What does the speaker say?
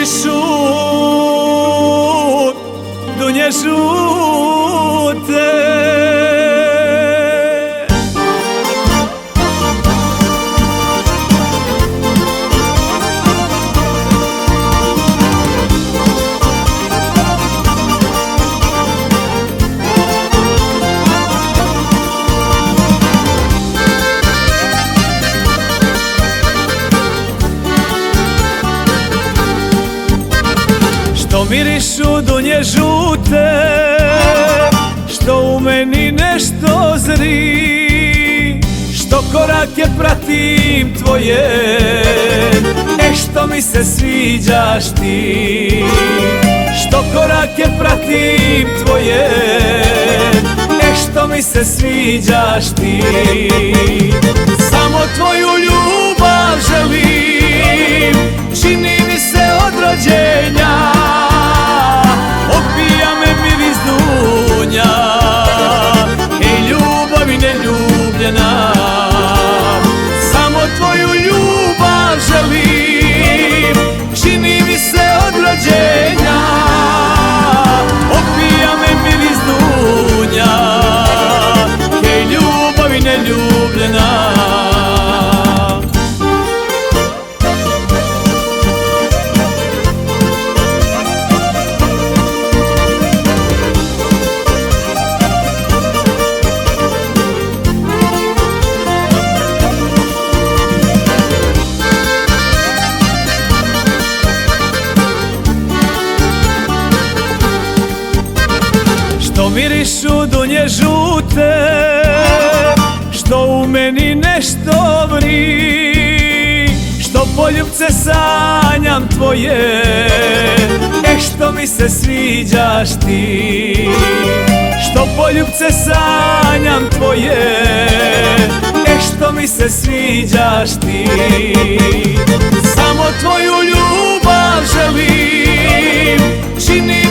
šut, dunje žute. Što mirišu dunje žute, što u meni nešto zri, što korake pratim tvoje, što mi se sviđaš ti. Što korake pratim tvoje, što mi se sviđaš ti. Samo tvoju ljubav želim, čini mi se od rođenja. Opija me miris dunja, ej ljubavi neljubljena. Samo tvoju ljubav želim, čini mi se od rođenja. Opija me miris dunja, ej ljubavi neljubljena. Što mirišu dunje žute, što u meni nešto vri, što poljubce sanjam tvoje, što mi se sviđaš ti. Što poljubce sanjam tvoje, što mi se sviđaš ti. Samo tvoju ljubav želim, čini